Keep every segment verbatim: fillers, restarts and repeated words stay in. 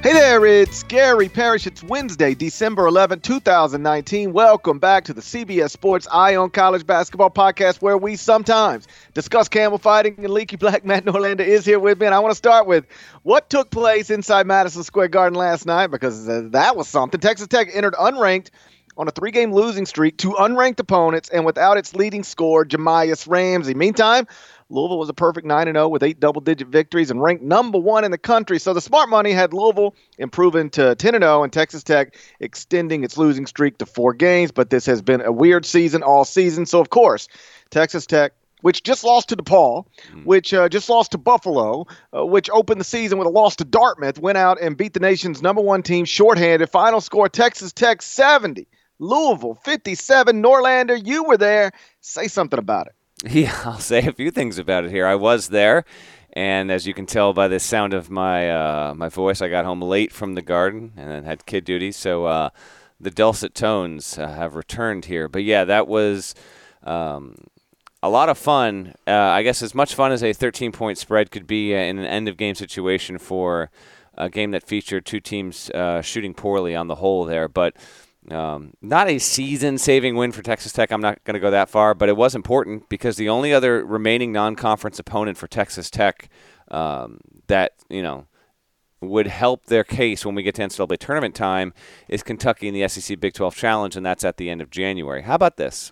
Hey there, it's Gary Parrish. It's Wednesday, December eleventh, twenty nineteen. Welcome back to the C B S Sports Eye on College Basketball podcast, where we sometimes discuss camel fighting, and Leaky Black Matt Norlander is here with me. And I want to start with what took place inside Madison Square Garden last night, because uh, that was something. Texas Tech entered unranked on a three-game losing streak to unranked opponents and without its leading scorer, Jahmias Ramsey. Meantime, Louisville was a perfect nine and oh with eight double-digit victories and ranked number one in the country. So the smart money had Louisville improving to ten and oh and Texas Tech extending its losing streak to four games. But this has been a weird season all season. So, of course, Texas Tech, which just lost to DePaul, mm. which uh, just lost to Buffalo, uh, which opened the season with a loss to Dartmouth, went out and beat the nation's number one team shorthanded. Final score, Texas Tech seventy, Louisville fifty-seven. Norlander, you were there. Say something about it. Yeah, I'll say a few things about it here. I was there, and as you can tell by the sound of my uh, my voice, I got home late from the Garden and then had kid duty, so uh, the dulcet tones uh, have returned here. But yeah, that was um, a lot of fun. Uh, I guess as much fun as a thirteen-point spread could be uh, in an end-of-game situation for a game that featured two teams uh, shooting poorly on the whole there, but Um, not a season-saving win for Texas Tech. I'm not going to go that far, but it was important because the only other remaining non-conference opponent for Texas Tech um, that, you know, would help their case when we get to N C double A tournament time is Kentucky in the S E C Big twelve Challenge, and that's at the end of January. How about this?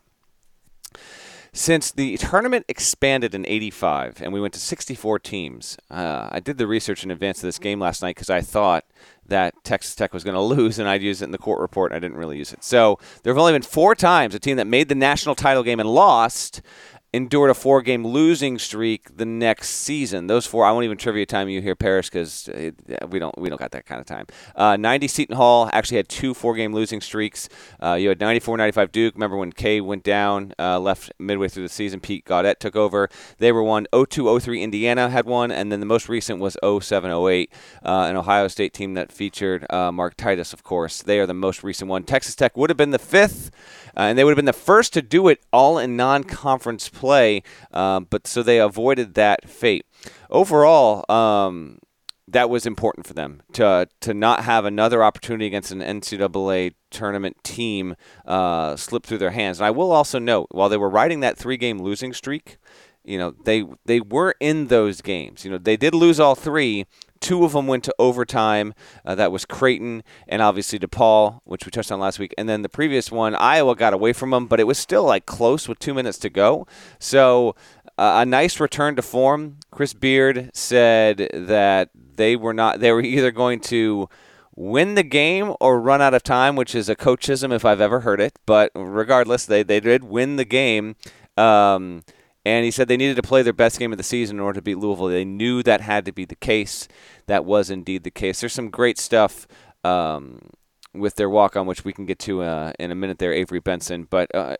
Since the tournament expanded in eighty-five and we went to sixty-four teams, uh, I did the research in advance of this game last night because I thought that Texas Tech was going to lose, and I'd use it in the court report, and I didn't really use it. So there have only been four times a team that made the national title game and lost endured a four-game losing streak the next season. Those four, I won't even trivia time you here, Paris, because we don't we don't got that kind of time. Uh, ninety Seton Hall actually had two four-game losing streaks. Uh, you had ninety-four ninety-five Duke. Remember when Kay went down, uh, left midway through the season, Pete Gaudette took over. They were one. oh two oh three Indiana had one, and then the most recent was oh seven oh eight, uh, an Ohio State team that featured uh, Mark Titus, of course. They are the most recent one. Texas Tech would have been the fifth, uh, and they would have been the first to do it all in non-conference play, um, but so they avoided that fate. Overall, um, that was important for them to to not have another opportunity against an N C double A tournament team uh, slip through their hands. And I will also note, while they were riding that three-game losing streak, you know, they they were in those games. You know, they did lose all three. Two of them went to overtime. Uh, that was Creighton and obviously DePaul, which we touched on last week. And then the previous one, Iowa got away from them, but it was still like close with two minutes to go. So uh, a nice return to form. Chris Beard said that they were not. They were either going to win the game or run out of time, which is a coachism if I've ever heard it. But regardless, they they did win the game. Um, And he said they needed to play their best game of the season in order to beat Louisville. They knew that had to be the case. That was indeed the case. There's some great stuff um, with their walk-on, which we can get to uh, in a minute there, Avery Benson. But uh,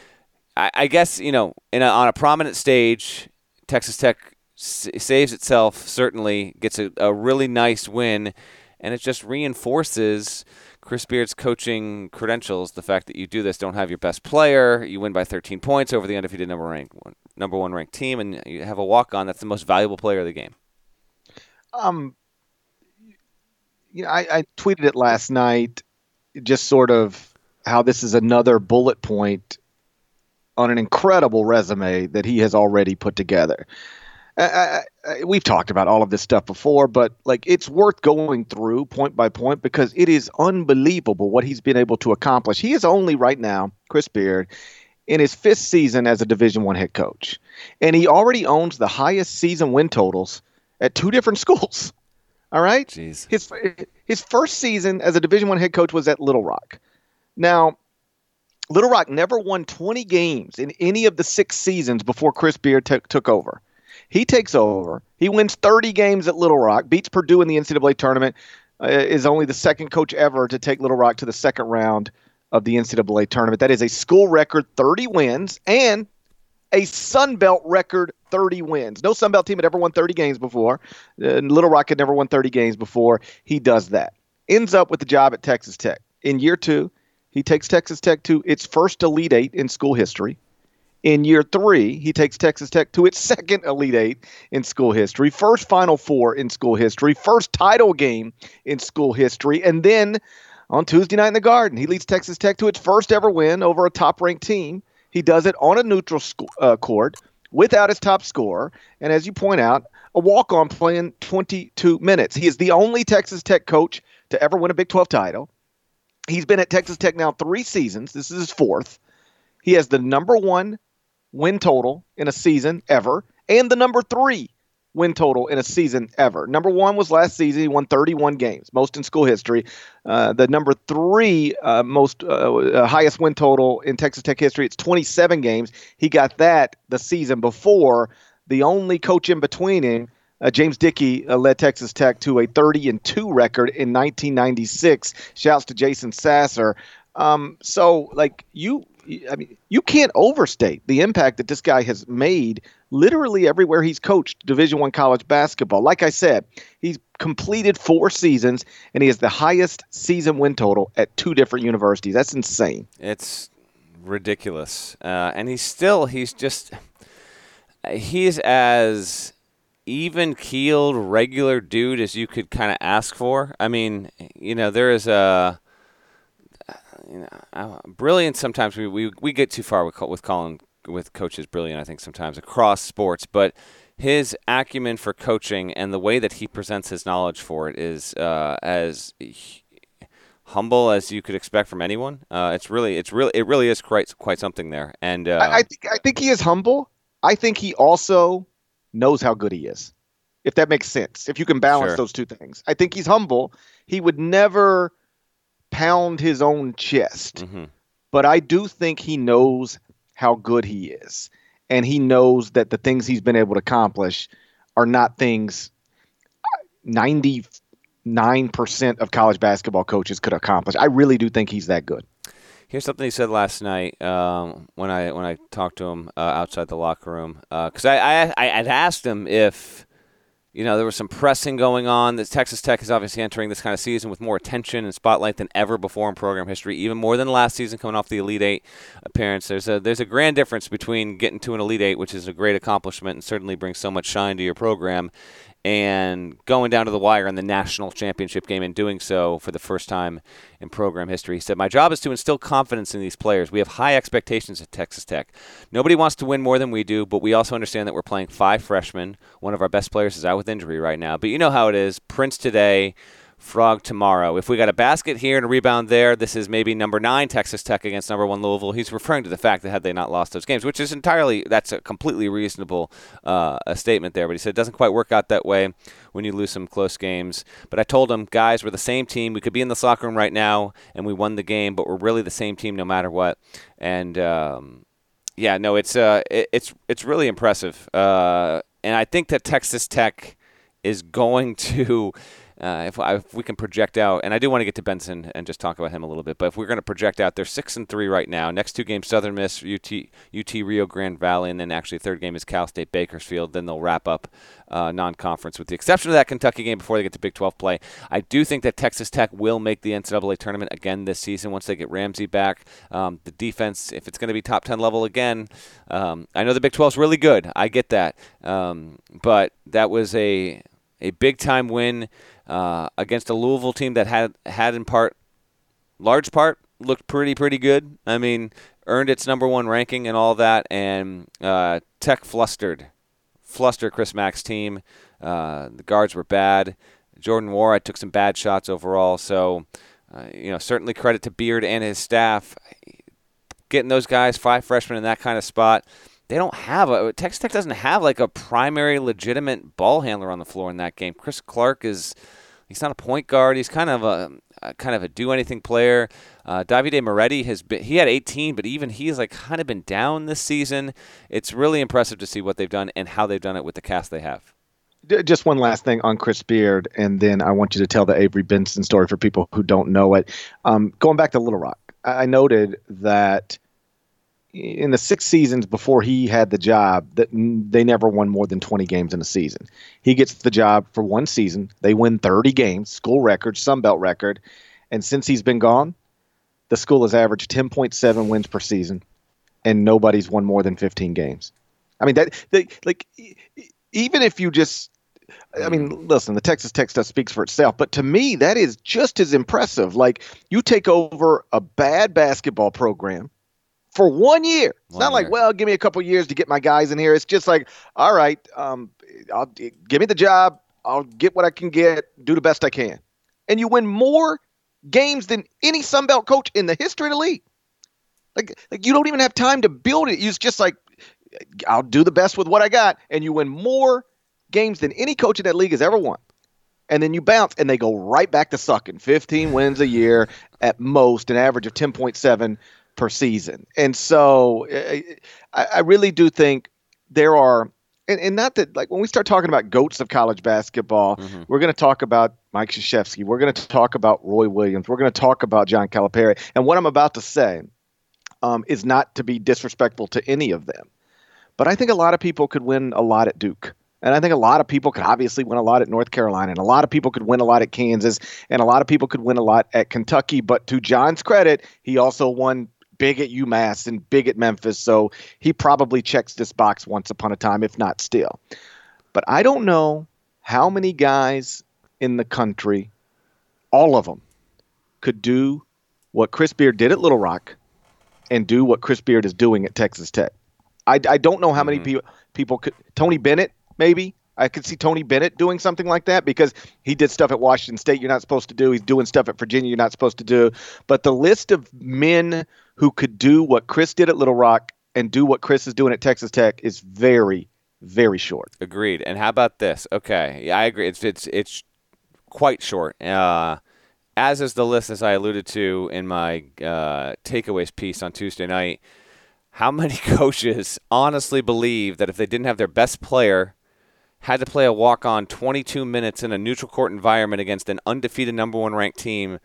I, I guess, you know, in a, on a prominent stage, Texas Tech s- saves itself, certainly gets a, a really nice win, and it just reinforces Chris Beard's coaching credentials, the fact that you do this, don't have your best player, you win by thirteen points over the undefeated number ranked one, number one ranked team, and you have a walk-on that's the most valuable player of the game. Um, you know, I, I tweeted it last night, just sort of how this is another bullet point on an incredible resume that he has already put together. I, I, we've talked about all of this stuff before, but like it's worth going through point by point because it is unbelievable what he's been able to accomplish. He is only right now, Chris Beard, in his fifth season as a Division One head coach, and he already owns the highest season win totals at two different schools. All right, Jeez. his his first season as a Division One head coach was at Little Rock. Now, Little Rock never won twenty games in any of the six seasons before Chris Beard t- took over. He takes over. He wins thirty games at Little Rock, beats Purdue in the N C double A tournament, uh, is only the second coach ever to take Little Rock to the second round of the N C double A tournament. That is a school record thirty wins and a Sun Belt record thirty wins. No Sun Belt team had ever won thirty games before. Uh, Little Rock had never won thirty games before. He does that. Ends up with the job at Texas Tech. In year two, he takes Texas Tech to its first Elite Eight in school history. In year three, he takes Texas Tech to its second Elite Eight in school history, first Final Four in school history, first title game in school history, and then on Tuesday night in the Garden, he leads Texas Tech to its first ever win over a top-ranked team. He does it on a neutral sc- uh, court without his top scorer, and as you point out, a walk-on playing twenty-two minutes. He is the only Texas Tech coach to ever win a Big twelve title. He's been at Texas Tech now three seasons. This is his fourth. He has the number one win total in a season ever, and the number three win total in a season ever. Number one was last season. He won thirty-one games, most in school history. Uh, the number three uh, most uh, highest win total in Texas Tech history, it's twenty-seven games. He got that the season before. The only coach in between him, uh, James Dickey, uh, led Texas Tech to a thirty and two record in nineteen ninety-six. Shouts to Jason Sasser. Um, so, like, you I mean, you can't overstate the impact that this guy has made literally everywhere he's coached Division I college basketball. Like I said, he's completed four seasons, and he has the highest season win total at two different universities. That's insane. It's ridiculous. Uh, and he's still, he's just, he's as even-keeled, regular dude as you could kind of ask for. I mean, you know, there is a, you know, uh, brilliant. Sometimes we, we, we get too far with with calling with coaches brilliant. I think sometimes across sports, but his acumen for coaching and the way that he presents his knowledge for it is uh, as humble as you could expect from anyone. Uh, it's really, it's really, it really is quite quite something there. And uh, I, I think I think he is humble. I think he also knows how good he is, if that makes sense. If you can balance Sure. those two things, I think he's humble. He would never pound his own chest. Mm-hmm. But I do think he knows how good he is. And he knows that the things he's been able to accomplish are not things ninety-nine percent of college basketball coaches could accomplish. I really do think he's that good. Here's something he said last night um, when I when I talked to him uh, outside the locker room. Because uh, I, I, I had asked him if, you know, there was some pressing going on. That Texas Tech is obviously entering this kind of season with more attention and spotlight than ever before in program history, even more than last season coming off the Elite Eight appearance. There's a there's a grand difference between getting to an Elite Eight, which is a great accomplishment and certainly brings so much shine to your program, and going down to the wire in the national championship game and doing so for the first time in program history. He said, "My job is to instill confidence in these players. We have high expectations at Texas Tech. Nobody wants to win more than we do, but we also understand that we're playing five freshmen. One of our best players is out with injury right now. But you know how it is. Prince today, Frog tomorrow. If we got a basket here and a rebound there, this is maybe number nine Texas Tech against number one Louisville." He's referring to the fact that had they not lost those games, which is entirely, that's a completely reasonable uh, a statement there. But he said it doesn't quite work out that way when you lose some close games. But I told him, guys, we're the same team. We could be in the locker room right now and we won the game, but we're really the same team no matter what. And um, yeah, no, it's uh, it, it's it's really impressive. Uh, and I think that Texas Tech is going to. Uh, if, if we can project out, and I do want to get to Benson and just talk about him a little bit, but if we're going to project out, they're six and three right now. Next two games, Southern Miss, U T, U T Rio Grande Valley, and then actually third game is Cal State Bakersfield. Then they'll wrap up uh, non-conference with the exception of that Kentucky game before they get to Big twelve play. I do think that Texas Tech will make the N C double A tournament again this season once they get Ramsey back. Um, the defense, if it's going to be top ten level again, um, I know the Big twelve is really good. I get that, um, but that was a a big-time win Uh, against a Louisville team that had had in part, large part, looked pretty, pretty good. I mean, earned its number one ranking and all that, and uh, Tech flustered. Flustered Chris Mack's team. Uh, the guards were bad. Jordan Wara took some bad shots overall, so, uh, you know, certainly credit to Beard and his staff. Getting those guys, five freshmen in that kind of spot, they don't have a – Texas Tech doesn't have like a primary legitimate ball handler on the floor in that game. Chris Clark is – he's not a point guard. He's kind of a, a kind of a do-anything player. Uh, Davide Moretti has been – he had eighteen, but even he's like kind of been down this season. It's really impressive to see what they've done and how they've done it with the cast they have. Just one last thing on Chris Beard, and then I want you to tell the Avery Benson story for people who don't know it. Um, going back to Little Rock, I noted that – in the six seasons before he had the job, that they never won more than twenty games in a season. He gets the job for one season. They win thirty games, school record, Sun Belt record. And since he's been gone, the school has averaged ten point seven wins per season, and nobody's won more than fifteen games. I mean, that they, like even if you just, I mean, listen, the Texas Tech stuff speaks for itself, but to me, that is just as impressive. Like, you take over a bad basketball program for one year. It's one not year. like, well, give me a couple years to get my guys in here. It's just like, all right, um, I'll give me the job. I'll get what I can get, do the best I can. And you win more games than any Sun Belt coach in the history of the league. Like, like you don't even have time to build it. You're just like, I'll do the best with what I got. And you win more games than any coach in that league has ever won. And then you bounce and they go right back to sucking. fifteen wins a year at most, an average of ten point seven per season. And so I, I really do think there are, and, and not that, like, when we start talking about GOATs of college basketball, mm-hmm. we're going to talk about Mike Krzyzewski. We're going to talk about Roy Williams. We're going to talk about John Calipari. And what I'm about to say um, is not to be disrespectful to any of them. But I think a lot of people could win a lot at Duke. And I think a lot of people could obviously win a lot at North Carolina. And a lot of people could win a lot at Kansas. And a lot of people could win a lot at Kentucky. But to John's credit, he also won big at UMass and big at Memphis. So he probably checks this box once upon a time, if not still. But I don't know how many guys in the country, all of them, could do what Chris Beard did at Little Rock and do what Chris Beard is doing at Texas Tech. I, I don't know how many mm-hmm. people people could. Tony Bennett, maybe. I could see Tony Bennett doing something like that because he did stuff at Washington State you're not supposed to do. He's doing stuff at Virginia you're not supposed to do. But the list of men who could do what Chris did at Little Rock and do what Chris is doing at Texas Tech is very, very short. Agreed. And how about this? Okay, yeah, I agree. It's it's it's quite short. Uh, as is the list, as I alluded to in my uh, takeaways piece on Tuesday night. How many coaches honestly believe that if they didn't have their best player, had to play a walk-on twenty-two minutes in a neutral court environment against an undefeated number one ranked team,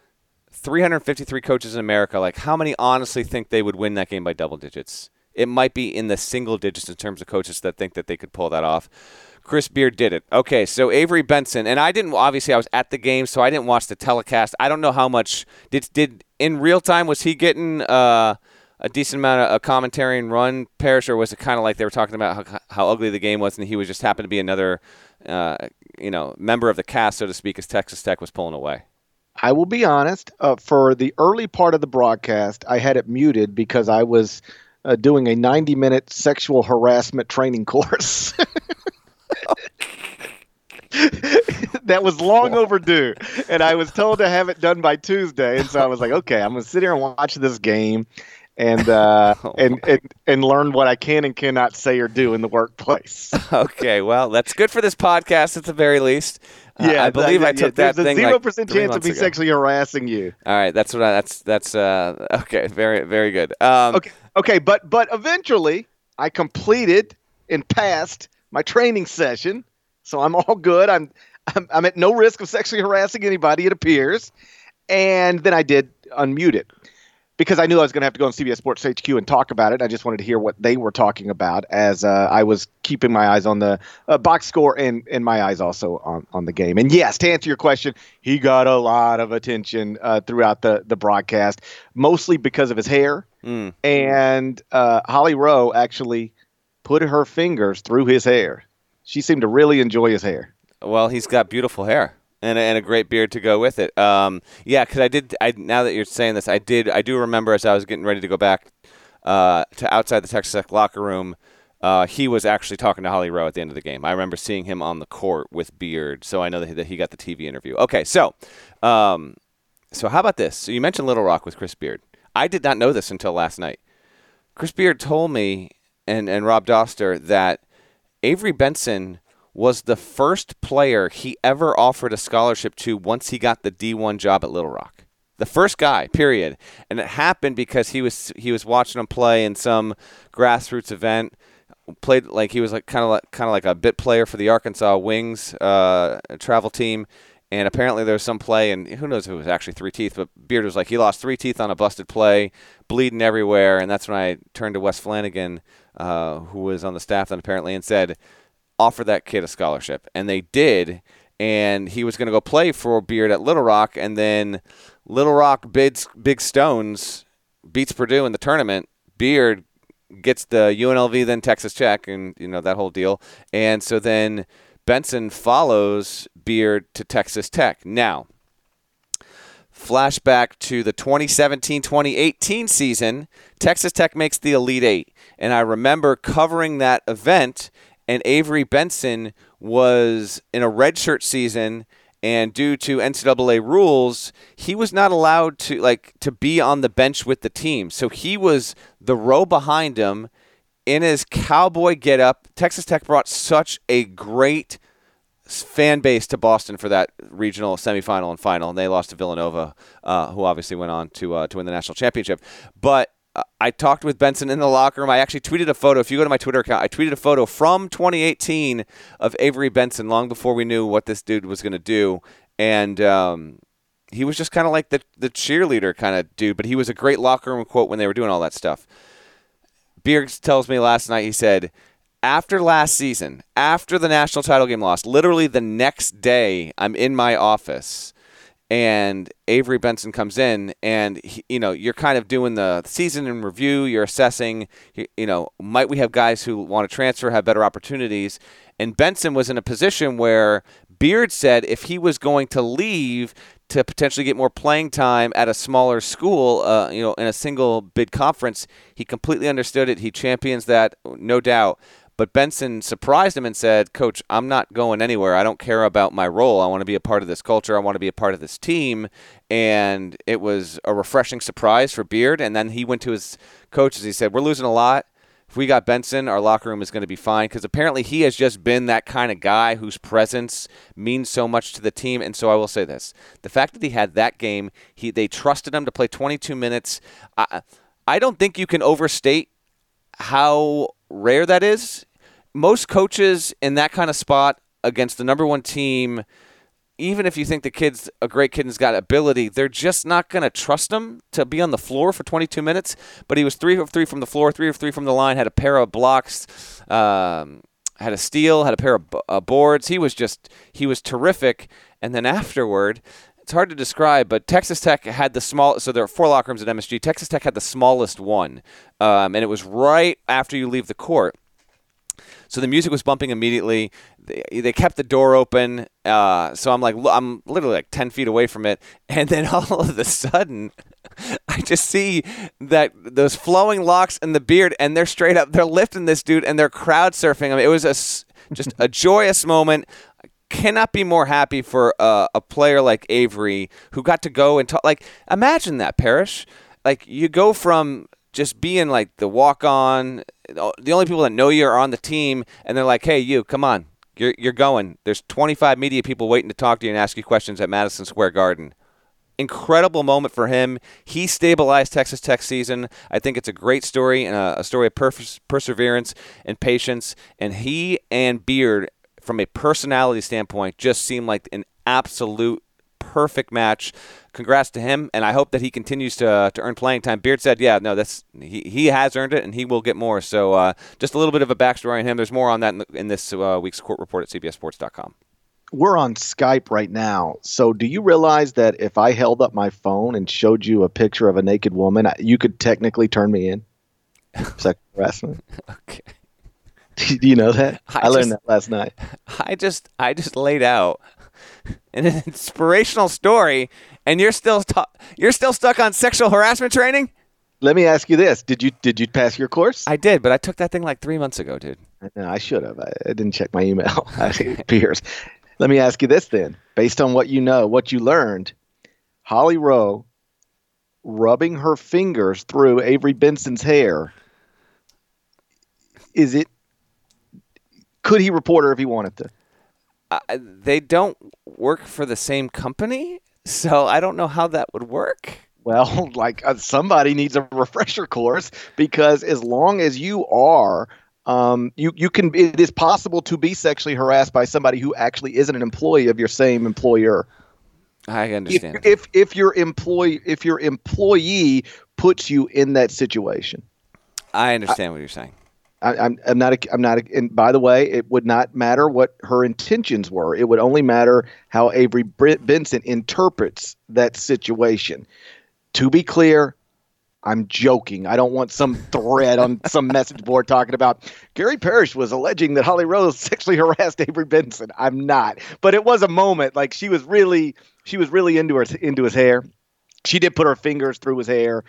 three hundred fifty-three coaches in America, like how many honestly think they would win that game by double digits? It might be in the single digits in terms of coaches that think that they could pull that off. Chris Beard did it. Okay, so Avery Benson, and I didn't, obviously I was at the game, so I didn't watch the telecast. I don't know how much, did, did in real time, was he getting uh, a decent amount of commentary and run, Parrish, or was it kind of like they were talking about how, how ugly the game was and he was just happened to be another uh, you know, member of the cast, so to speak, as Texas Tech was pulling away? I will be honest, uh, for the early part of the broadcast, I had it muted because I was uh, doing a ninety-minute sexual harassment training course. That was long overdue, and I was told to have it done by Tuesday, and so I was like, okay, I'm going to sit here and watch this game and uh, oh and, and and learn what I can and cannot say or do in the workplace. Okay, well, that's good for this podcast at the very least. Uh, yeah, I believe I took yeah, that thing. There's a zero percent like chance of me ago. sexually harassing you. All right, that's what I, that's that's uh, okay. Very very good. Um, okay, okay, but but eventually I completed and passed my training session, so I'm all good. I'm I'm, I'm at no risk of sexually harassing anybody, it appears. And then I did unmute it, because I knew I was going to have to go on C B S Sports H Q and talk about it. I just wanted to hear what they were talking about as uh, I was keeping my eyes on the uh, box score and, and my eyes also on, on the game. And yes, to answer your question, he got a lot of attention uh, throughout the, the broadcast, mostly because of his hair. Mm. And uh, Holly Rowe actually put her fingers through his hair. She seemed to really enjoy his hair. Well, he's got beautiful hair. And a, and a great beard to go with it. Um, yeah, because I did. I now that you're saying this, I did. I do remember as I was getting ready to go back uh, to outside the Texas Tech locker room, uh, he was actually talking to Holly Rowe at the end of the game. I remember seeing him on the court with beard, so I know that he, that he got the T V interview. Okay, so, um, so how about this? So you mentioned Little Rock with Chris Beard. I did not know this until last night. Chris Beard told me and and Rob Doster that Avery Benson was the first player he ever offered a scholarship to once he got the D one job at Little Rock. The first guy, period. And it happened because he was he was watching him play in some grassroots event. Played like he was like kind of like kind of like a bit player for the Arkansas Wings uh, travel team. And apparently there was some play, and who knows if it was actually three teeth, but Beard was like, he lost three teeth on a busted play, bleeding everywhere. And that's when I turned to Wes Flanagan, uh, who was on the staff then apparently, and said, offer that kid a scholarship. And they did, and he was going to go play for Beard at Little Rock, and then Little Rock bids Big Stones, beats Purdue in the tournament. Beard gets the U N L V, then Texas Tech, and you know that whole deal. And so then Benson follows Beard to Texas Tech. Now, flashback to the twenty seventeen twenty eighteen season, Texas Tech makes the Elite Eight. And I remember covering that event, and Avery Benson was in a redshirt season, and due to N C double A rules, he was not allowed to like to be on the bench with the team. So he was the row behind him in his cowboy getup. Texas Tech brought such a great fan base to Boston for that regional semifinal and final, and they lost to Villanova, uh, who obviously went on to uh, to win the national championship. But uh, I talked with Benson in the locker room. I actually tweeted a photo. If you go to my Twitter account, I tweeted a photo from twenty eighteen of Avery Benson long before we knew what this dude was going to do, and um, he was just kind of like the the cheerleader kind of dude. But he was a great locker room quote when they were doing all that stuff. Beard tells me last night, he said, after last season, after the national title game loss, literally the next day, I'm in my office, and Avery Benson comes in, and he, you know, you're kind of doing the season in review. You're assessing, you, you know, might we have guys who want to transfer, have better opportunities? And Benson was in a position where Beard said if he was going to leave to potentially get more playing time at a smaller school, uh, you know, in a single bid conference, he completely understood it. He champions that, no doubt. But Benson surprised him and said, Coach, I'm not going anywhere. I don't care about my role. I want to be a part of this culture. I want to be a part of this team. And it was a refreshing surprise for Beard. And then he went to his coaches. He said, we're losing a lot. If we got Benson, our locker room is going to be fine, because apparently he has just been that kind of guy whose presence means so much to the team. And so I will say this. The fact that he had that game, he they trusted him to play twenty-two minutes. I, I don't think you can overstate how rare that is. Most coaches in that kind of spot against the number one team, even if you think the kid's a great kid and has got ability, they're just not going to trust him to be on the floor for twenty-two minutes. But he was three of three from the floor, three of three from the line, had a pair of blocks, um, had a steal, had a pair of uh, boards. He was just, he was terrific. And then afterward, it's hard to describe, but Texas Tech had the small, so there are four locker rooms at M S G. Texas Tech had the smallest one, um, and it was right after you leave the court. So the music was bumping immediately. They, they kept the door open. Uh, so I'm like, I'm literally like ten feet away from it. And then all of a sudden, I just see that those flowing locks and the beard, and they're straight up, they're lifting this dude and they're crowd surfing him. It was a, just a joyous moment. I cannot be more happy for uh, a player like Avery who got to go and talk. Like, imagine that, Parrish. Like, you go from just being like the walk-on, the only people that know you are on the team, and they're like, hey, you, come on, you're you're going. There's twenty-five media people waiting to talk to you and ask you questions at Madison Square Garden. Incredible moment for him. He stabilized Texas Tech season. I think it's a great story, and a, a story of pers- perseverance and patience. And he and Beard, from a personality standpoint, just seem like an absolute perfect match. Congrats to him, and I hope that he continues to uh, to earn playing time. Beard said, yeah, no, that's he, he has earned it, and he will get more. So uh, just a little bit of a backstory on him. There's more on that in, the, in this uh, week's court report at C B S sports dot com. We're on Skype right now. So do you realize that if I held up my phone and showed you a picture of a naked woman, you could technically turn me in? Sexual harassment. Okay. Do you know that? I, I learned just, that last night. I just I just laid out an inspirational story, and you're still ta- you're still stuck on sexual harassment training? Let me ask you this: Did you did you pass your course? I did, but I took that thing like three months ago, dude. No, I should have. I, I didn't check my email. It appears. Let me ask you this then: based on what you know, what you learned, Holly Rowe rubbing her fingers through Avery Benson's hair. Is it? Could he report her if he wanted to? Uh, they don't work for the same company, so I don't know how that would work. Well, like uh, somebody needs a refresher course, because as long as you are, um, you you can. It is possible to be sexually harassed by somebody who actually isn't an employee of your same employer. I understand. If if, if your employee if your employee puts you in that situation, I understand I, what you're saying. I, I'm I'm not a, I'm not a, and by the way, it would not matter what her intentions were. It would only matter how Avery Benson interprets that situation. To be clear, I'm joking. I don't want some thread on some message board talking about Gary Parrish was alleging that Holly Rose sexually harassed Avery Benson. I'm not. But it was a moment. Like she was really, she was really into her into his hair. She did put her fingers through his hair,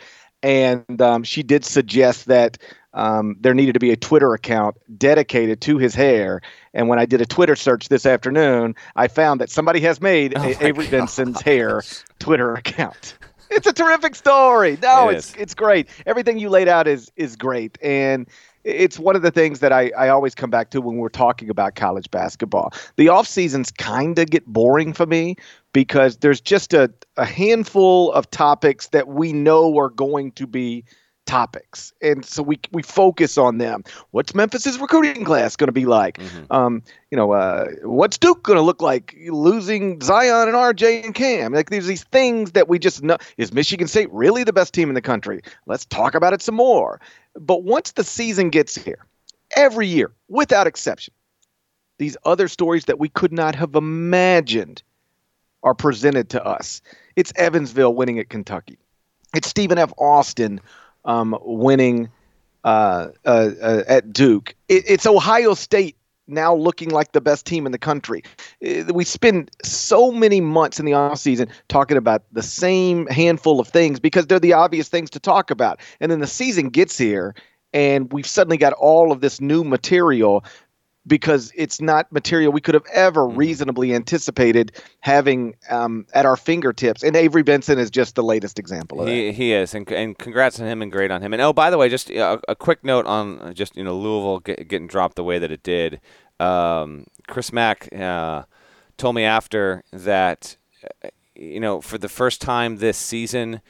and um, she did suggest that um, there needed to be a Twitter account dedicated to his hair. And when I did a Twitter search this afternoon, I found that somebody has made oh a- Avery gosh. Benson's hair Twitter account. It's a terrific story. No, It it's is. it's great. Everything you laid out is is great. And it's one of the things that I, I always come back to when we're talking about college basketball. The off seasons kind of get boring for me because there's just a, a handful of topics that we know are going to be topics. And so we we focus on them. What's Memphis's recruiting class going to be like? Mm-hmm. Um, you know, uh, what's Duke going to look like losing Zion and R J and Cam? Like there's these things that we just know. Is Michigan State really the best team in the country? Let's talk about it some more. But once the season gets here, every year, without exception, these other stories that we could not have imagined are presented to us. It's Evansville winning at Kentucky. It's Stephen F. Austin Um, winning uh, uh, uh, at Duke. It, it's Ohio State now looking like the best team in the country. Uh, we spend so many months in the offseason talking about the same handful of things because they're the obvious things to talk about. And then the season gets here, and we've suddenly got all of this new material because it's not material we could have ever reasonably anticipated having um, at our fingertips. And Avery Benson is just the latest example of he, that. He is, and, and congrats on him and great on him. And, oh, by the way, just a, a quick note on just, you know, Louisville get, getting dropped the way that it did. Um, Chris Mack uh, told me after that, you know, for the first time this season,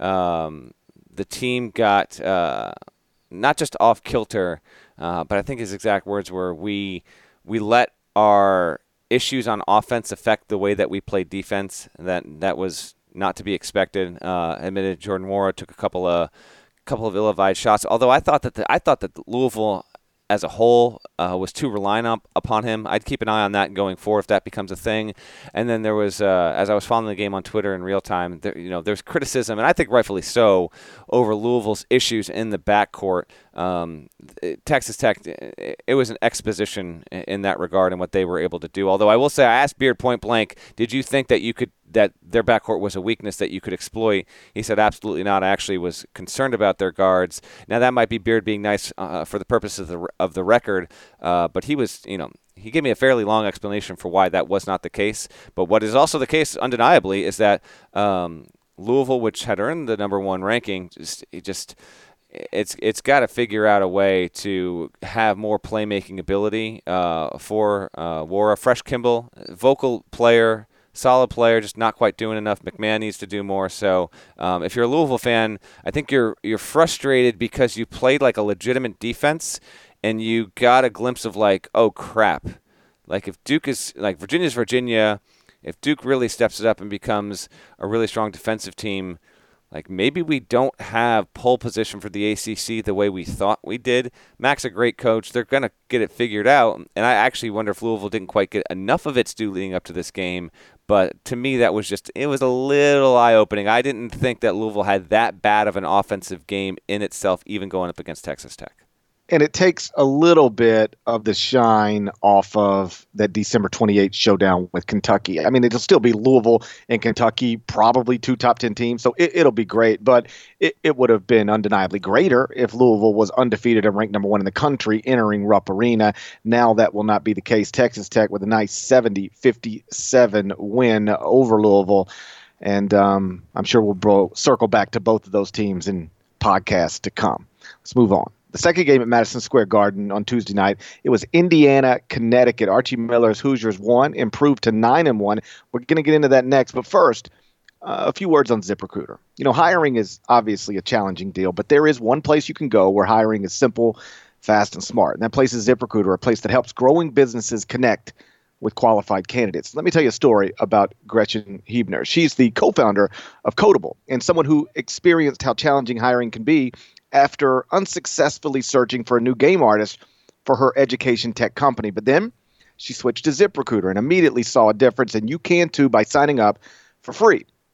um, the team got uh, not just off kilter, Uh, but I think his exact words were, we we let our issues on offense affect the way that we played defense. That that was not to be expected. Uh, admitted Jordan Nwora took a couple of couple of ill-advised shots. Although I thought that the, I thought that Louisville as a whole uh, was too reliant up upon him. I'd keep an eye on that going forward if that becomes a thing. And then there was, uh, as I was following the game on Twitter in real time, there, you know, there's criticism, and I think rightfully so, over Louisville's issues in the backcourt. Um, Texas Tech, it was an exposition in that regard and what they were able to do. Although I will say, I asked Beard point blank, did you think that you could that their backcourt was a weakness that you could exploit? He said, absolutely not. I actually was concerned about their guards. Now that might be Beard being nice uh, for the purpose of the of the record, uh, but he was, you know, he gave me a fairly long explanation for why that was not the case. But what is also the case, undeniably, is that um, Louisville, which had earned the number one ranking, just it just it's it's got to figure out a way to have more playmaking ability uh, for uh, Nwora. Fresh Kimball, vocal player, solid player, just not quite doing enough. McMahon needs to do more. So um, if you're a Louisville fan, I think you're you're frustrated because you played like a legitimate defense and you got a glimpse of like, oh crap, like if Duke is like Virginia's Virginia, if Duke really steps it up and becomes a really strong defensive team, like maybe we don't have pole position for the A C C the way we thought we did. Mac's a great coach. They're going to get it figured out. And I actually wonder if Louisville didn't quite get enough of its due leading up to this game. But to me, that was just, it was a little eye-opening. I didn't think that Louisville had that bad of an offensive game in itself, even going up against Texas Tech. And it takes a little bit of the shine off of that December twenty-eighth showdown with Kentucky. I mean, it'll still be Louisville and Kentucky, probably two top ten teams, so it, it'll be great. But it, it would have been undeniably greater if Louisville was undefeated and ranked number one in the country entering Rupp Arena. Now that will not be the case. Texas Tech with a nice seventy fifty-seven win over Louisville. And um, I'm sure we'll bro- circle back to both of those teams in podcasts to come. Let's move on. The second game at Madison Square Garden on Tuesday night, it was Indiana, Connecticut. Archie Miller's Hoosiers won, improved to nine and one. We're going to get into that next, but first, uh, a few words on ZipRecruiter. You know, hiring is obviously a challenging deal, but there is one place you can go where hiring is simple, fast, and smart. And that place is ZipRecruiter, a place that helps growing businesses connect with qualified candidates. Let me tell you a story about Gretchen Huebner. She's the co-founder of Codable and someone who experienced how challenging hiring can be after unsuccessfully searching for a new game artist for her education tech company. But then she switched to ZipRecruiter and immediately saw a difference, and you can too by signing up for free.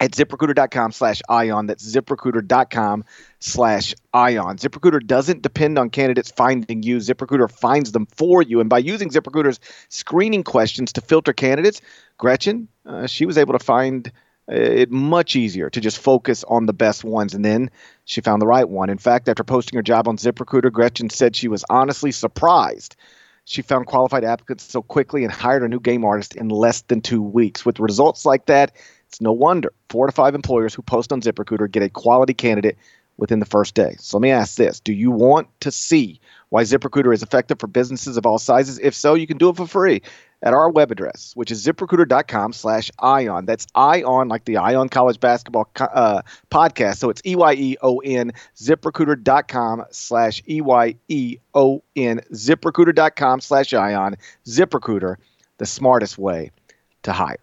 at ZipRecruiter.com slash Ion. That's ZipRecruiter.com slash Ion. ZipRecruiter doesn't depend on candidates finding you. ZipRecruiter finds them for you. And by using ZipRecruiter's screening questions to filter candidates, Gretchen, uh, she was able to find it much easier to just focus on the best ones. And then she found the right one. In fact, after posting her job on ZipRecruiter, Gretchen said she was honestly surprised she found qualified applicants so quickly and hired a new game artist in less than two weeks. With results like that, it's no wonder four to five employers who post on ZipRecruiter get a quality candidate within the first day. So let me ask this. Do you want to see why ZipRecruiter is effective for businesses of all sizes? If so, you can do it for free at our web address, which is ZipRecruiter.com slash Ion. That's Ion, like the Ion College Basketball uh, podcast. So it's E Y E O N, ZipRecruiter.com slash E Y E O N, ZipRecruiter.com slash Ion. ZipRecruiter, the smartest way to hire.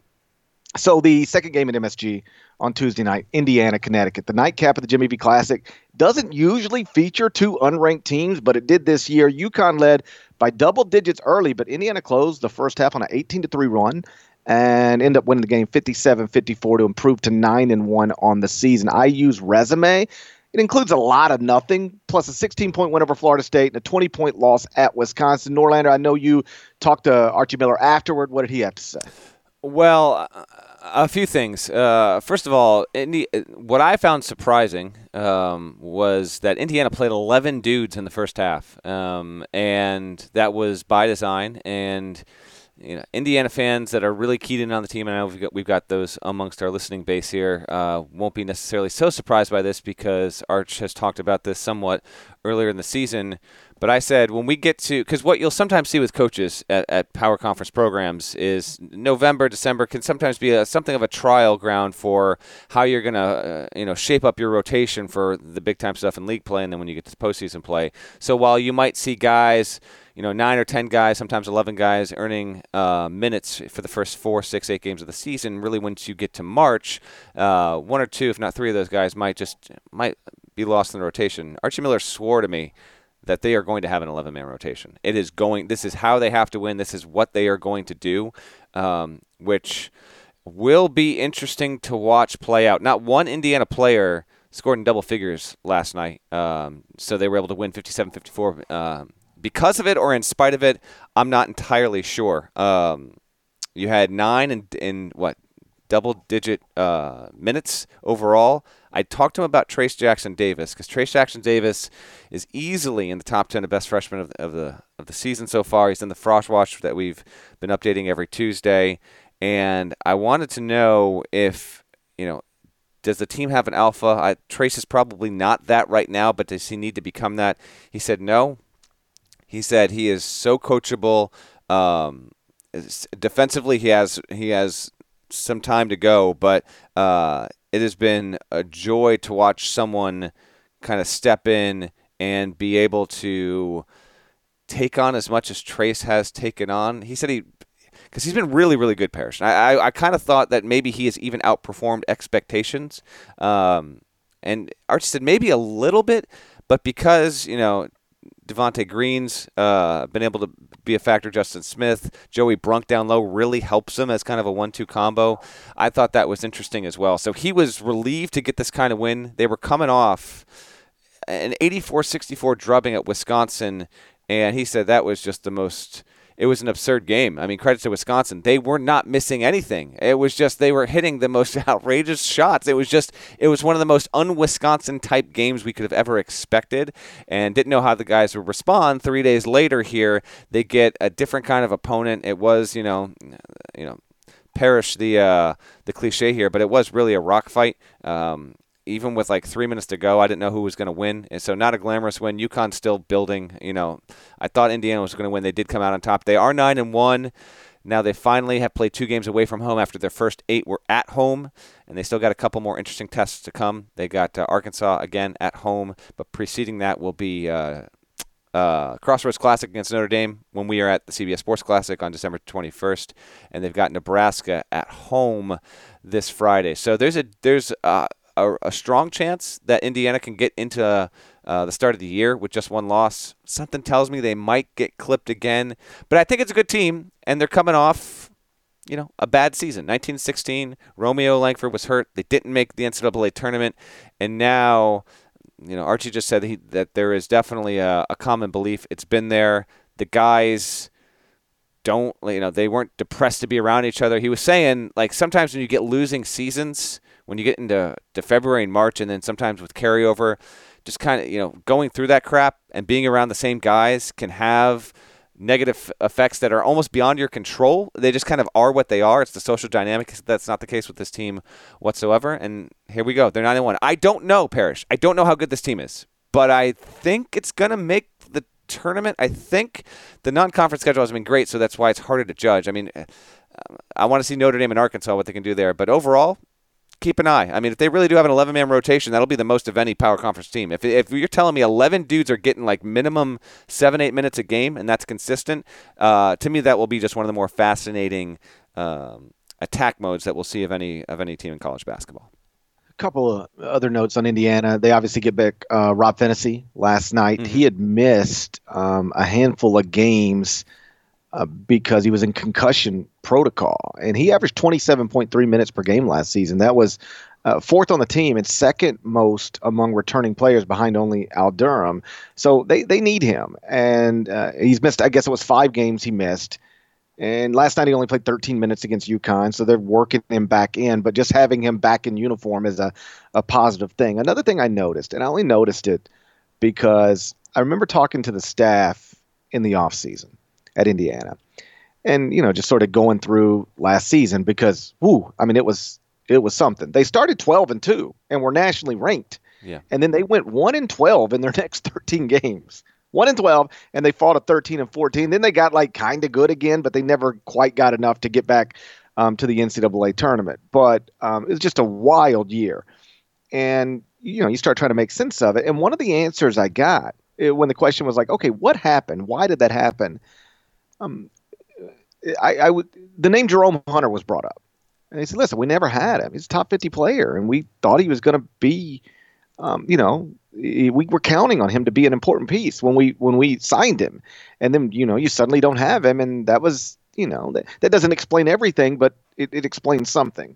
So the second game at M S G on Tuesday night, Indiana, Connecticut. The nightcap of the Jimmy V Classic doesn't usually feature two unranked teams, but it did this year. UConn led by double digits early, but Indiana closed the first half on an eighteen to three run and ended up winning the game fifty-seven fifty-four to improve to nine and one on the season. I U's resume, it includes a lot of nothing, plus a sixteen-point win over Florida State and a twenty-point loss at Wisconsin. Norlander, I know you talked to Archie Miller afterward. What did he have to say? Well, a few things. Uh, first of all, Indi- what I found surprising um, was that Indiana played eleven dudes in the first half, um, and that was by design. And you know, Indiana fans that are really keyed in on the team, and I know we've got, we've got those amongst our listening base here, uh, won't be necessarily so surprised by this because Arch has talked about this somewhat earlier in the season. But I said when we get to – because what you'll sometimes see with coaches at, at power conference programs is November, December can sometimes be a, something of a trial ground for how you're going to uh, you know, shape up your rotation for the big-time stuff in league play and then when you get to postseason play. So while you might see guys – you know, nine or ten guys, sometimes eleven guys earning uh, minutes for the first four, six, eight games of the season. Really, once you get to March, uh, one or two, if not three of those guys might just might be lost in the rotation. Archie Miller swore to me that they are going to have an eleven-man rotation. It is going. This is how they have to win. This is what they are going to do, um, which will be interesting to watch play out. Not one Indiana player scored in double figures last night, um, so they were able to win fifty-seven fifty-four. Um, Because of it or in spite of it, I'm not entirely sure. Um, you had nine and in what double-digit uh, minutes overall. I talked to him about Trace Jackson Davis because Trace Jackson Davis is easily in the top ten of best freshmen of, of the of the season so far. He's in the Frost Watch that we've been updating every Tuesday, and I wanted to know if you know. Does the team have an alpha? I, Trace is probably not that right now, but does he need to become that? He said no. He said he is so coachable. Um, defensively, he has he has some time to go, but uh, it has been a joy to watch someone kind of step in and be able to take on as much as Trace has taken on. He said he because he's been really, really good, Parrish. I I, I kind of thought that maybe he has even outperformed expectations. Um, and Archie said maybe a little bit, but because you know. Devontae Green's uh, been able to be a factor. Justin Smith, Joey Brunk down low really helps him as kind of a one two combo. I thought that was interesting as well. So he was relieved to get this kind of win. They were coming off an eighty-four sixty-four drubbing at Wisconsin, and he said that was just the most – it was an absurd game. I mean, credit to Wisconsin. They were not missing anything. It was just they were hitting the most outrageous shots. It was just it was one of the most un-Wisconsin type games we could have ever expected and didn't know how the guys would respond. Three days later here, they get a different kind of opponent. It was, you know, you know, perish the uh, the cliche here, but it was really a rock fight. Um Even with like three minutes to go, I didn't know who was going to win. And so not a glamorous win. UConn still building. You know, I thought Indiana was going to win. They did come out on top. They are nine and one. Now they finally have played two games away from home after their first eight were at home, and they still got a couple more interesting tests to come. They got uh, Arkansas again at home, but preceding that will be uh, uh, Crossroads Classic against Notre Dame when we are at the C B S Sports Classic on December twenty-first, and they've got Nebraska at home this Friday. So there's a there's uh, A, a strong chance that Indiana can get into uh, the start of the year with just one loss. Something tells me they might get clipped again. But I think it's a good team, and they're coming off, you know, a bad season. nineteen sixteen, Romeo Langford was hurt. They didn't make the N C double A tournament. And now, you know, Archie just said he, that there is definitely a, a common belief. It's been there. The guys don't, you know, they weren't depressed to be around each other. He was saying, like, sometimes when you get losing seasons, when you get into to February and March, and then sometimes with carryover, just kind of, you know, going through that crap and being around the same guys can have negative effects that are almost beyond your control. They just kind of are what they are. It's the social dynamic. That's not the case with this team whatsoever. And here we go. They're nine and one. I don't know, Parrish. I don't know how good this team is, but I think it's going to make the tournament. I think the non-conference schedule has been great, so that's why it's harder to judge. I mean, I want to see Notre Dame and Arkansas, what they can do there. But overall, keep an eye. I mean, if they really do have an eleven-man rotation, that'll be the most of any power conference team. If if you're telling me eleven dudes are getting like minimum seven, eight minutes a game, and that's consistent, uh, to me that will be just one of the more fascinating um, attack modes that we'll see of any of any team in college basketball. A couple of other notes on Indiana. They obviously get back uh, Rob Phinisee last night. Mm-hmm. He had missed um, a handful of games Uh, because he was in concussion protocol, and he averaged twenty-seven point three minutes per game last season. That was uh, fourth on the team and second most among returning players, behind only Al Durham. So they, they need him, and uh, he's missed, I guess it was five games he missed. And last night he only played thirteen minutes against UConn, so they're working him back in. But just having him back in uniform is a, a positive thing. Another thing I noticed, and I only noticed it because I remember talking to the staff in the offseason at Indiana, and, you know, just sort of going through last season because, whoo, I mean, it was it was something. They started twelve and two and were nationally ranked. Yeah. And then they went one and twelve in their next thirteen games. one and twelve, and they fought a thirteen and fourteen. Then they got like kind of good again, but they never quite got enough to get back um, to the N C double A tournament. But um, it was just a wild year. And, you know, you start trying to make sense of it. And one of the answers I got it, when the question was like, okay, what happened? Why did that happen? Um, I, I would, the name Jerome Hunter was brought up, and he said, listen, we never had him. He's a top fifty player, and we thought he was going to be, um, you know, we were counting on him to be an important piece when we, when we signed him. And then, you know, you suddenly don't have him. And that was, you know, that, that doesn't explain everything, but it, it explains something.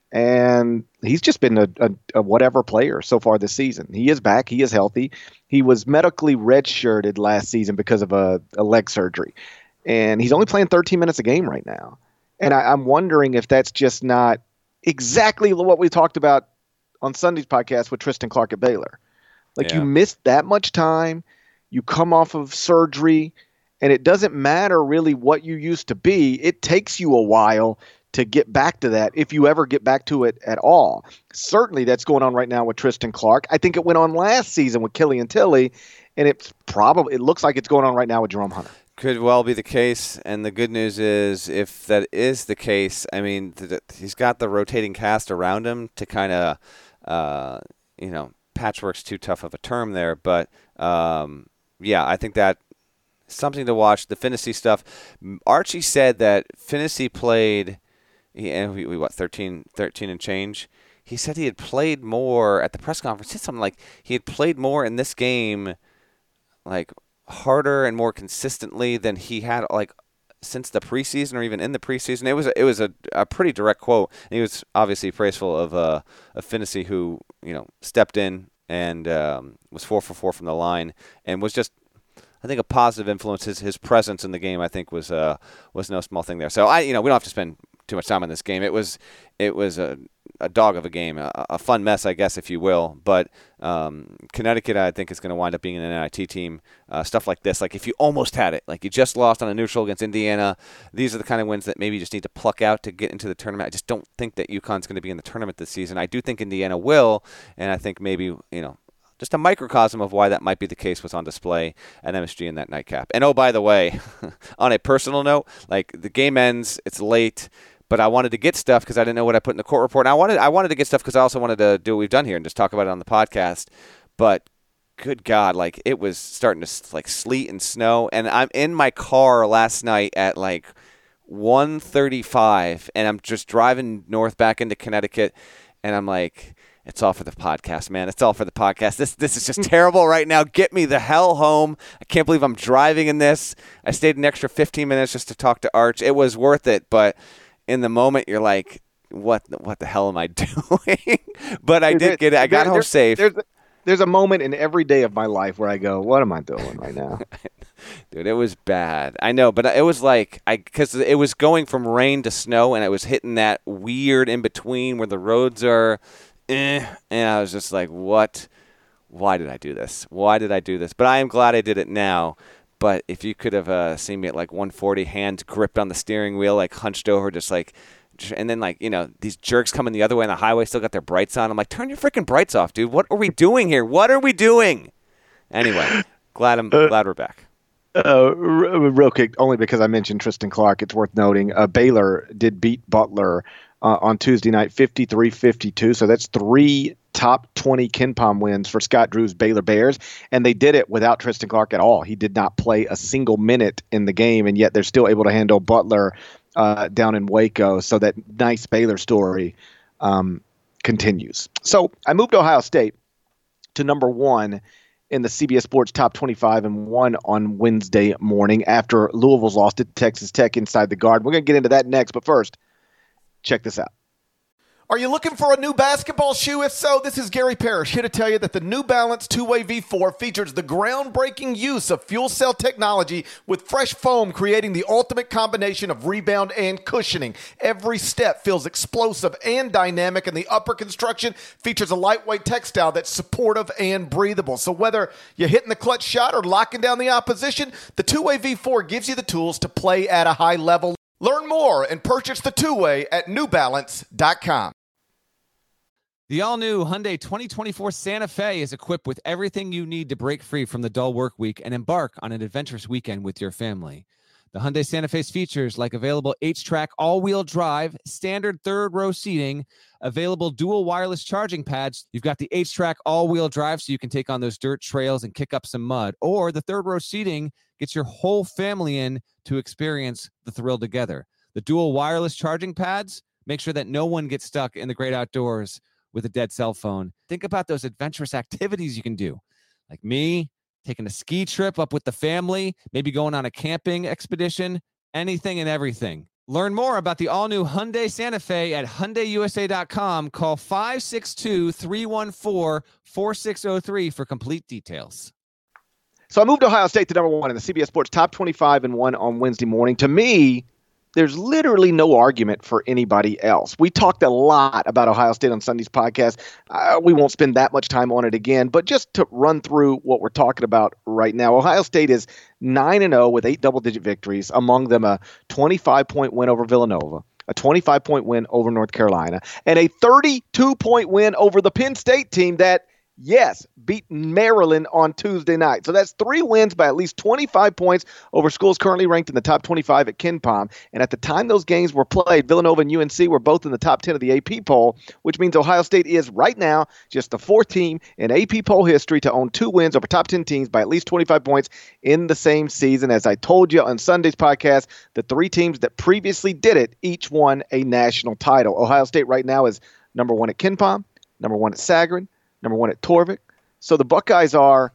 And he's just been a, a, a whatever player so far this season. He is back. He is healthy. He was medically redshirted last season because of a, a leg surgery. And he's only playing thirteen minutes a game right now. And I, I'm wondering if that's just not exactly what we talked about on Sunday's podcast with Tristan Clark at Baylor. Like, yeah. You missed that much time. You come off of surgery, and it doesn't matter really what you used to be. It takes you a while to get back to that, if you ever get back to it at all. Certainly that's going on right now with Tristan Clark. I think it went on last season with Killian Tilly, and it's probably it looks like it's going on right now with Jerome Hunter. Could well be the case, and the good news is, if that is the case, I mean, th- th- he's got the rotating cast around him to kind of, uh, you know, patchwork's too tough of a term there, but um, yeah, I think that something to watch. The Phinisee stuff. Archie said that Phinisee played, and we, we what thirteen, thirteen and change. He said he had played more at the press conference. He said something like he had played more in this game, like, harder and more consistently than he had like since the preseason or even in the preseason. It was a, it was a, a pretty direct quote. And he was obviously praiseful of uh, of Phinisee, who, you know, stepped in and um, was four for four from the line and was just, I think, a positive influence. His his presence in the game, I think, was uh was no small thing there. So I you know we don't have to spend too much time on this game. It was it was a a dog of a game, a, a fun mess, I guess, if you will. But um, Connecticut, I think, is going to wind up being an N I T team. Uh, stuff like this, like if you almost had it, like you just lost on a neutral against Indiana, these are the kind of wins that maybe you just need to pluck out to get into the tournament. I just don't think that UConn's going to be in the tournament this season. I do think Indiana will, and I think maybe, you know, just a microcosm of why that might be the case was on display at M S G in that nightcap. And oh, by the way, on a personal note, like the game ends, it's late, but I wanted to get stuff because I didn't know what I put in the court report. And I wanted I wanted to get stuff because I also wanted to do what we've done here and just talk about it on the podcast. But good God, like it was starting to like sleet and snow. And I'm in my car last night at like one thirty-five, and I'm just driving north back into Connecticut, and I'm like, it's all for the podcast, man. It's all for the podcast. This this is just terrible right now. Get me the hell home. I can't believe I'm driving in this. I stayed an extra fifteen minutes just to talk to Arch. It was worth it, but in the moment, you're like, what, what the hell am I doing? But I did get it. I got home safe. There's a, there's a moment in every day of my life where I go, what am I doing right now? Dude, it was bad. I know, but it was like, I because it was going from rain to snow, and it was hitting that weird in between where the roads are, eh, and I was just like, what? Why did I do this? Why did I do this? But I am glad I did it now. But if you could have uh, seen me at like one forty, hands gripped on the steering wheel, like hunched over, just like, and then like, you know, these jerks coming the other way on the highway still got their brights on. I'm like, turn your freaking brights off, dude. What are we doing here? What are we doing? Anyway, glad I'm glad we're back. Uh, real quick, only because I mentioned Tristan Clark, it's worth noting. Uh, Baylor did beat Butler uh, on Tuesday night, fifty-three fifty-two. So that's three top twenty KenPom wins for Scott Drew's Baylor Bears, and they did it without Tristan Clark at all. He did not play a single minute in the game, and yet they're still able to handle Butler uh, down in Waco. So that nice Baylor story um, continues. So I moved to Ohio State to number one in the C B S Sports Top twenty-five and one on Wednesday morning after Louisville's lost to Texas Tech inside the Garden. We're going to get into that next, but first, check this out. Are you looking for a new basketball shoe? If so, this is Gary Parrish here to tell you that the New Balance two-Way V four features the groundbreaking use of fuel cell technology with fresh foam, creating the ultimate combination of rebound and cushioning. Every step feels explosive and dynamic, and the upper construction features a lightweight textile that's supportive and breathable. So whether you're hitting the clutch shot or locking down the opposition, the two-Way V four gives you the tools to play at a high level. Learn more and purchase the two-Way at new balance dot com. The all-new Hyundai twenty twenty-four Santa Fe is equipped with everything you need to break free from the dull work week and embark on an adventurous weekend with your family. The Hyundai Santa Fe's features like available H-Track all-wheel drive, standard third-row seating, available dual wireless charging pads. You've got the H-Track all-wheel drive so you can take on those dirt trails and kick up some mud. Or the third-row seating gets your whole family in to experience the thrill together. The dual wireless charging pads make sure that no one gets stuck in the great outdoors with a dead cell phone. Think about those adventurous activities you can do. Like me, taking a ski trip up with the family, maybe going on a camping expedition, anything and everything. Learn more about the all-new Hyundai Santa Fe at Hyundai U S A dot com. Call five six two, three one four, four six zero three for complete details. So I moved Ohio State to number one in the C B S Sports Top twenty-five and one on Wednesday morning. To me, there's literally no argument for anybody else. We talked a lot about Ohio State on Sunday's podcast. Uh, we won't spend that much time on it again, but just to run through what we're talking about right now, Ohio State is nine and oh with eight double-digit victories, among them a twenty-five point win over Villanova, a twenty-five point win over North Carolina, and a thirty-two point win over the Penn State team that, yes, beat Maryland on Tuesday night. So that's three wins by at least twenty-five points over schools currently ranked in the top twenty-five at KenPom. And at the time those games were played, Villanova and U N C were both in the top ten of the A P poll, which means Ohio State is right now just the fourth team in A P poll history to own two wins over top ten teams by at least twenty-five points in the same season. As I told you on Sunday's podcast, the three teams that previously did it each won a national title. Ohio State right now is number one at KenPom, number one at Sagarin, number one at Torvik. So the Buckeyes are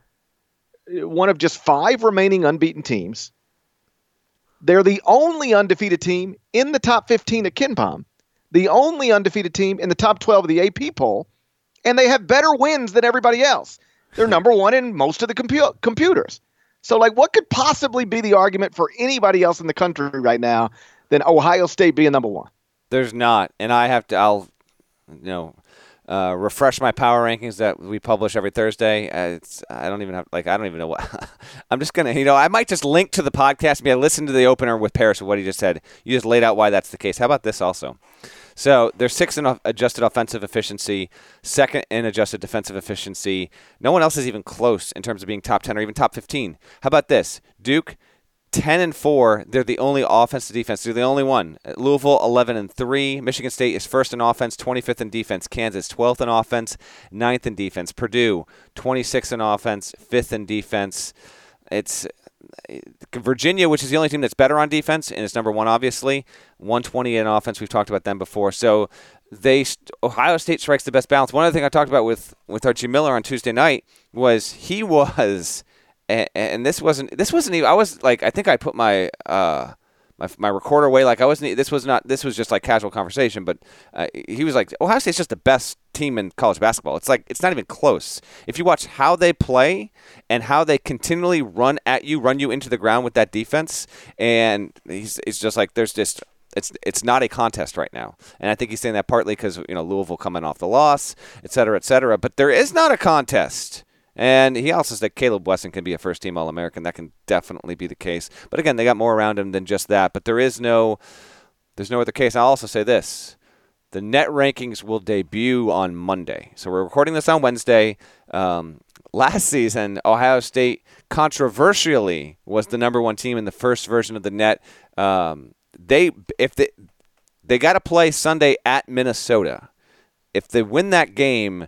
one of just five remaining unbeaten teams. They're the only undefeated team in the top fifteen at KenPom, the only undefeated team in the top twelve of the A P poll, and they have better wins than everybody else. They're number one in most of the compu- computers. So, like, what could possibly be the argument for anybody else in the country right now than Ohio State being number one? There's not, and I have to, I'll, you know, Uh, refresh my power rankings that we publish every Thursday. Uh, it's I don't even have like I don't even know what I'm just gonna you know I might just link to the podcast. Maybe I listened to the opener with Paris with what he just said. You just laid out why that's the case. How about this also? So they're sixth in adjusted offensive efficiency, second in adjusted defensive efficiency. No one else is even close in terms of being top ten or even top fifteen. How about this? Duke, ten and four, they're the only offense to defense. They're the only one. Louisville, eleven and three. Michigan State is first in offense, twenty-fifth in defense. Kansas, twelfth in offense, ninth in defense. Purdue, twenty-sixth in offense, fifth in defense. It's Virginia, which is the only team that's better on defense, and it's number one, obviously. one twenty in offense. We've talked about them before. So they Ohio State strikes the best balance. One other thing I talked about with, with Archie Miller on Tuesday night was he was – And, and this wasn't, this wasn't even, I was like, I think I put my, uh, my my recorder away. Like I wasn't. This was not. This was just like casual conversation. But uh, he was like, Ohio State's just the best team in college basketball. It's like it's not even close. If you watch how they play and how they continually run at you, run you into the ground with that defense, and he's it's just like there's just. It's it's not a contest right now, and I think he's saying that partly because you know Louisville coming off the loss, et cetera, et cetera. But there is not a contest, and he also said Caleb Wesson can be a first-team All-American. That can definitely be the case. But again, they got more around him than just that. But there is no, there's no other case. I'll also say this: the net rankings will debut on Monday. So we're recording this on Wednesday. Um, last season, Ohio State controversially was the number one team in the first version of the net. Um, They if they they got to play Sunday at Minnesota. If they win that game,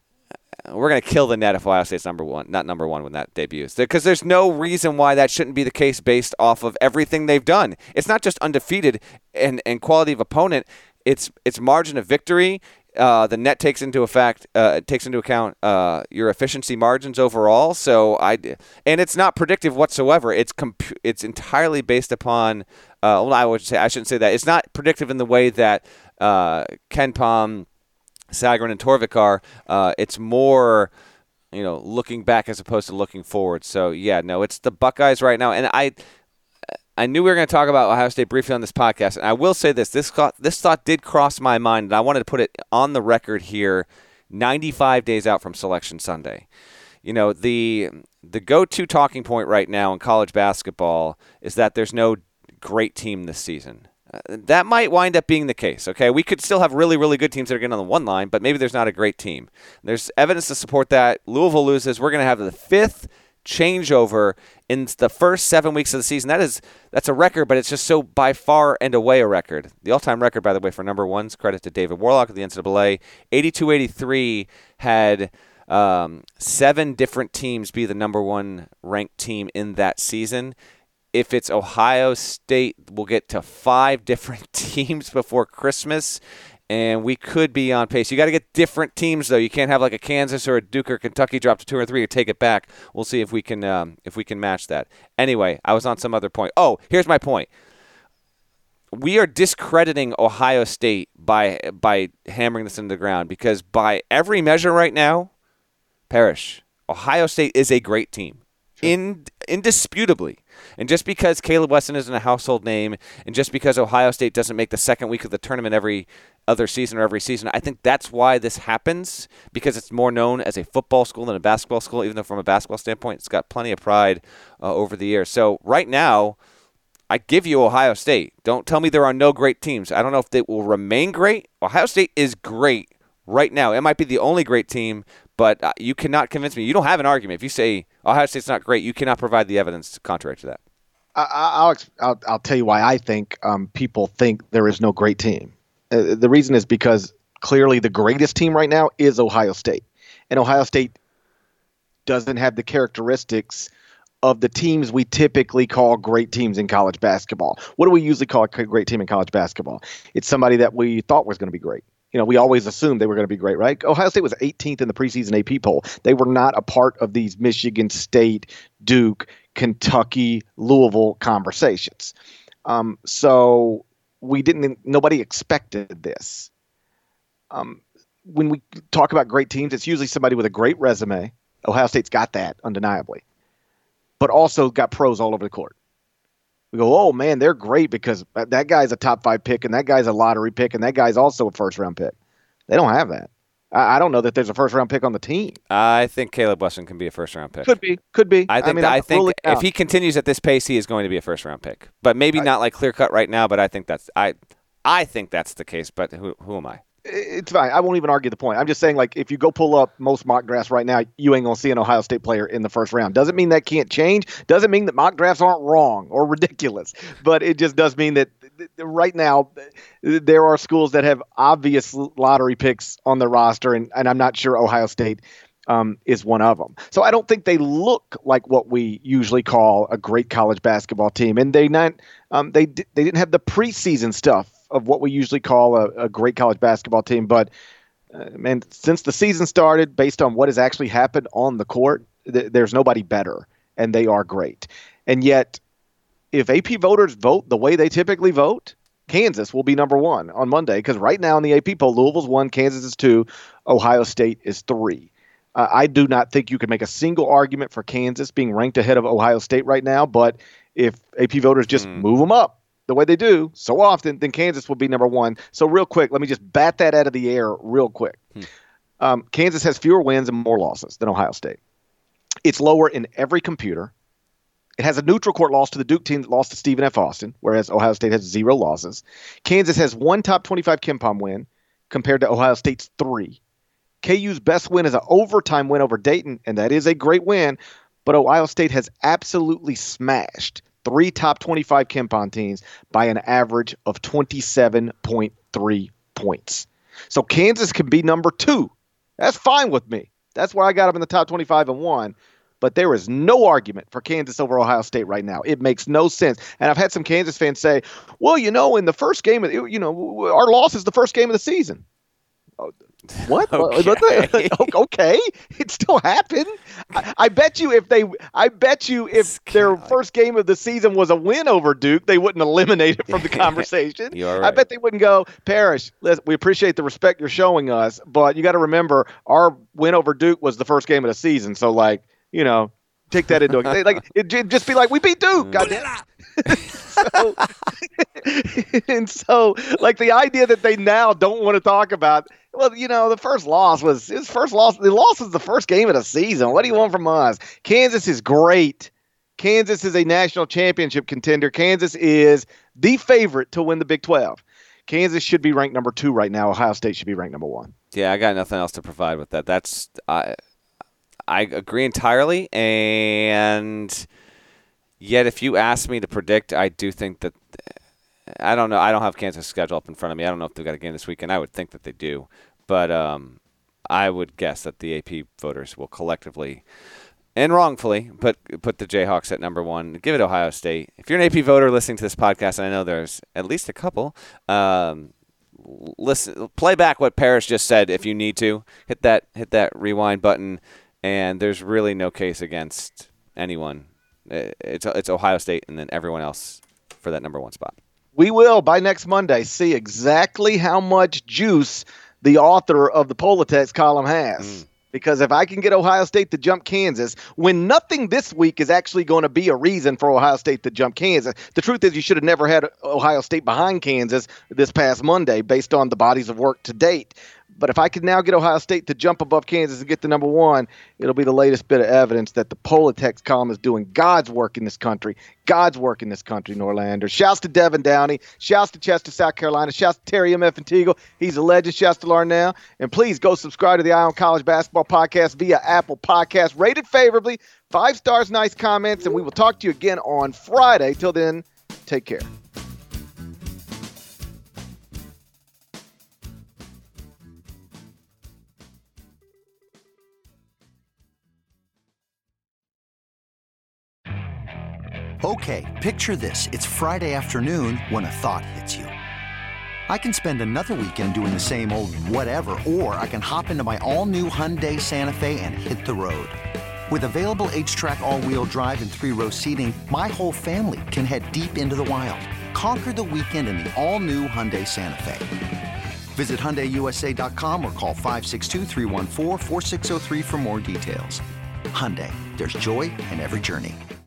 we're going to kill the net if Ohio State's number one, not number one when that debuts. Because there's no reason why that shouldn't be the case based off of everything they've done. It's not just undefeated and, and quality of opponent. It's it's margin of victory. Uh, the net takes into effect uh, takes into account uh, your efficiency margins overall. So I and it's not predictive whatsoever. It's comp- it's entirely based upon. Uh, well, I would say I shouldn't say that. It's not predictive in the way that uh, KenPom, Sagarin, and Torvik are. Uh, it's more, you know, looking back as opposed to looking forward. So yeah, no, it's the Buckeyes right now, and I. I knew we were going to talk about Ohio State briefly on this podcast, and I will say this. This thought, this thought did cross my mind, and I wanted to put it on the record here ninety-five days out from Selection Sunday. You know, the the go-to talking point right now in college basketball is that there's no great team this season. Uh, that might wind up being the case, okay? We could still have really, really good teams that are getting on the one line, but maybe there's not a great team. There's evidence to support that. Louisville loses. We're going to have the fifth changeover in the first seven weeks of the season. That is, that's a record, but it's just so by far and away a record. The all-time record, by the way, for number ones, credit to David Warlock of the N C double A. eighty-two eighty-three had um, seven different teams be the number one ranked team in that season. If it's Ohio State, we'll get to five different teams before Christmas, and we could be on pace. You got to get different teams, though. You can't have like a Kansas or a Duke or Kentucky drop to two or three or take it back. We'll see if we can um, if we can match that. Anyway, I was on some other point. Oh, here's my point. We are discrediting Ohio State by by hammering this into the ground because by every measure right now, Parrish, Ohio State is a great team. Sure. In, indisputably. And just because Caleb Wesson isn't a household name and just because Ohio State doesn't make the second week of the tournament every other season or every season, I think that's why this happens, because it's more known as a football school than a basketball school, even though from a basketball standpoint it's got plenty of pride uh, over the years. So right now, I give you Ohio State. Don't tell me there are no great teams. I don't know if they will remain great. Ohio State is great right now. It might be the only great team, but uh, you cannot convince me. You don't have an argument. If you say Ohio State's not great, you cannot provide the evidence contrary to that. I, I'll, I'll I'll tell you why I think um, people think there is no great team. Uh, the reason is because clearly the greatest team right now is Ohio State. And Ohio State doesn't have the characteristics of the teams we typically call great teams in college basketball. What do we usually call a great team in college basketball? It's somebody that we thought was going to be great. You know, we always assumed they were going to be great, right? Ohio State was eighteenth in the preseason A P poll. They were not a part of these Michigan State, Duke, Kentucky, Louisville conversations. Um, so we didn't, nobody expected this. Um, when we talk about great teams, it's usually somebody with a great resume. Ohio State's got that, undeniably, but also got pros all over the court. We go, oh, man, they're great because that guy's a top five pick and that guy's a lottery pick and that guy's also a first-round pick. They don't have that. I, I don't know that there's a first-round pick on the team. I think Caleb Wesson can be a first-round pick. Could be. Could be. I think, I mean, I think if out. he continues at this pace, he is going to be a first-round pick. But maybe I, not like clear-cut right now, but I think that's I, I think that's the case, but who, who am I? It's fine. I won't even argue the point. I'm just saying, like, if you go pull up most mock drafts right now, you ain't going to see an Ohio State player in the first round. Doesn't mean that can't change. Doesn't mean that mock drafts aren't wrong or ridiculous. But it just does mean that right now there are schools that have obvious lottery picks on their roster, and, and I'm not sure Ohio State um, is one of them. So I don't think they look like what we usually call a great college basketball team. And they not um, they they didn't have the preseason stuff of what we usually call a, a great college basketball team. But, uh, man, since the season started, based on what has actually happened on the court, th- there's nobody better, and they are great. And yet, if A P voters vote the way they typically vote, Kansas will be number one on Monday, because right now in the A P poll, Louisville's one, Kansas is two, Ohio State is three. Uh, I do not think you can make a single argument for Kansas being ranked ahead of Ohio State right now, but if A P voters just mm. move them up the way they do so often, then Kansas will be number one. So real quick, let me just bat that out of the air real quick. Hmm. Um, Kansas has fewer wins and more losses than Ohio State. It's lower in every computer. It has a neutral court loss to the Duke team that lost to Stephen F. Austin, whereas Ohio State has zero losses. Kansas has one top twenty-five KenPom win compared to Ohio State's three. K U's best win is an overtime win over Dayton, and that is a great win, but Ohio State has absolutely smashed three top twenty-five KenPom teams by an average of twenty-seven point three points. So Kansas can be number two. That's fine with me. That's where I got them in the top twenty-five and one. But there is no argument for Kansas over Ohio State right now. It makes no sense. And I've had some Kansas fans say, well, you know, in the first game, of, you know, our loss is the first game of the season. What? Okay. Okay. It still happened. I, I bet you if they, I bet you if their first game of the season was a win over Duke, they wouldn't eliminate it from the conversation. You're right. I bet they wouldn't go, Parrish, we appreciate the respect you're showing us, but you got to remember our win over Duke was the first game of the season. So like, you know, take that into account. Like, it'd just be like, we beat Duke. Goddamn. so, and so, like, the idea that they now don't want to talk about, well, you know, the first loss was his first loss. The loss was the first game of the season. What do you want from us? Kansas is great. Kansas is a national championship contender. Kansas is the favorite to win the Big twelve. Kansas should be ranked number two right now. Ohio State should be ranked number one. Yeah, I got nothing else to provide with that. That's I. I agree entirely, and yet if you ask me to predict, I do think that – I don't know. I don't have Kansas' schedule up in front of me. I don't know if they've got a game this weekend. I would think that they do. But um, I would guess that the A P voters will collectively and wrongfully but put the Jayhawks at number one. Give it Ohio State. If you're an A P voter listening to this podcast, and I know there's at least a couple, um, listen, play back what Parrish just said if you need to. Hit that, hit that rewind button. And there's really no case against anyone. It's it's Ohio State and then everyone else for that number one spot. We will, by next Monday, see exactly how much juice the author of the Politex column has. Mm. Because if I can get Ohio State to jump Kansas, when nothing this week is actually going to be a reason for Ohio State to jump Kansas, the truth is you should have never had Ohio State behind Kansas this past Monday based on the bodies of work to date. But if I could now get Ohio State to jump above Kansas and get to number one, it'll be the latest bit of evidence that the Politex column is doing God's work in this country. God's work in this country, Norlander. Shouts to Devin Downey. Shouts to Chester, South Carolina. Shouts to Terry M F and Teagle. He's a legend. Shouts to Larnell. And please go subscribe to the Eye on College Basketball Podcast via Apple Podcasts. Rated favorably. Five stars, nice comments. And we will talk to you again on Friday. Till then, take care. Okay, picture this. It's Friday afternoon when a thought hits you. I can spend another weekend doing the same old whatever, or I can hop into my all-new Hyundai Santa Fe and hit the road. With available H-Track all-wheel drive and three-row seating, my whole family can head deep into the wild. Conquer the weekend in the all-new Hyundai Santa Fe. Visit Hyundai U S A dot com or call five six two, three one four, four six zero three for more details. Hyundai, there's joy in every journey.